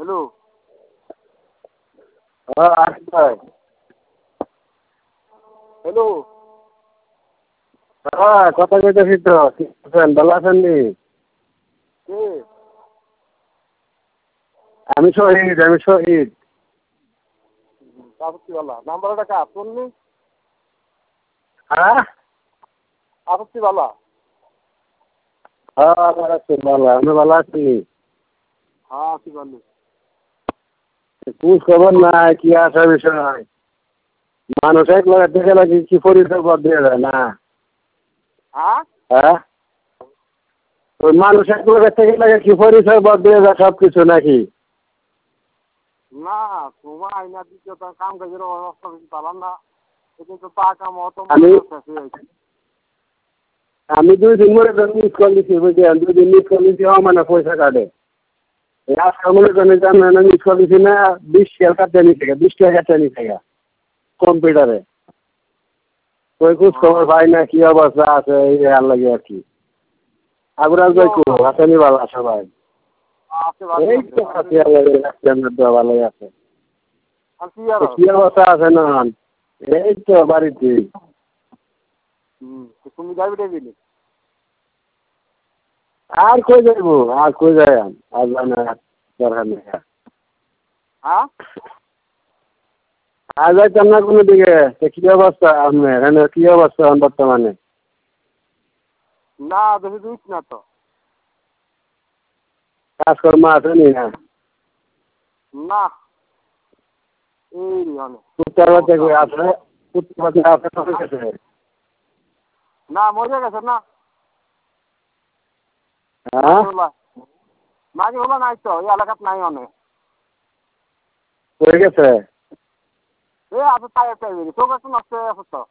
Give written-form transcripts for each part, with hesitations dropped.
Hello. Asif ভাই। Hello. কথা কইতেছি তো, কি করছেন, ভালো আছেন নি? কে? আমি শহীদ। আপত্তিওয়ালা নাম্বারটা কার তোর নি? হ্যাঁ আপত্তিওয়ালা। ভালো আছি, ভালো। আপনি ভালো আছেন নি? হ্যাঁ কি বলি? খোঁজ খবর নাই, কি আসা বিষয়? মানুষ এক লোকের থেকে নাকি কি পরিচয় বদলে যায় না? হ্যাঁ? হ্যাঁ, ওই মানুষ এক লোকের থেকে নাকি কি পরিচয় বদলে যায় সবকিছু নাকি? না তোমার আইনা দিতে তো কাম কাজের অবস্থা বেশি পালাম না। কিন্তু টাকা মতো আমি 2 দিন ধরে মিস কল দিচ্ছি, বুঝলেন? 2 দিন মিস কল দিচ্ছি, মানে পয়সা কাটে। আজকে মনে করেন জানেন মিস কল দিচ্ছি না, 20 টাকা কাটতে নিচ্ছে, 20 টাকা কাটতে নিচ্ছে কম্পিউটারে। ওই খোঁজ খবর পাই না, কি অবস্থা আছে এই আর লাগে আর কি। আগুরাজ ভাই কো আসেনি, ভালো সবাই? এই তো আছি, ভালোই আছে। কি অবস্থা আছে না? এই তো বাড়িতে। তুমি যাবি দিলি? আর কই যাইবো, আর কই যাই আর জানা দরকার নেই। হ্যাঁ? আর যাইতাম না কোনো দিকে। কি অবস্থা আপনার এখানে, কি অবস্থা বর্তমানে? না বেশি দিস না তো। কাজকর্ম আছে নি না? না এই মানে উত্তর বাচ্চা কই আছে? উত্তর বাচ্চা আছে কোথায় গেছে? না মরে গেছে না। হ্যাঁ, মাঝে হলো নাই তো, এই এলাকাত নাই অনেক। হয়ে গেছে। এ আছে তাই একটা চোখ একটু নষ্ট হয়ে আছে তো।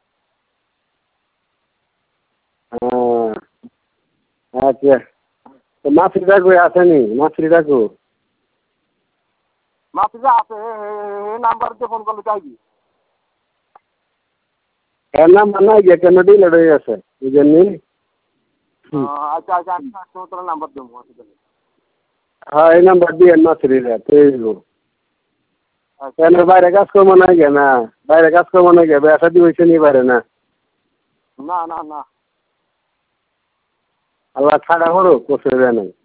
আচ্ছা, তো মাছরিটা কই আসেনি? মাছরিটা কো? মাসিজা আছে এই নাম্বার দিয়ে ফোন করলে চাইবি। এর নাম নাই গিয়ে কেন ডিলেট হয়ে গেছে বুঝেননি? আচ্ছা আচ্ছা আমি তোর নাম্বার দেবো। হ্যাঁ, এই নাম্বার দিয়ে মাছরিটা পেয়ে কেন বাইরে কাজকর্ম নাই গে না? বাইরে কাজকর্ম নাই গে, ব্যবসা দিয়ে হয়েছে নি বাইরে না? না না না। আল্লাহ ছাড়া করো, করছে নাই।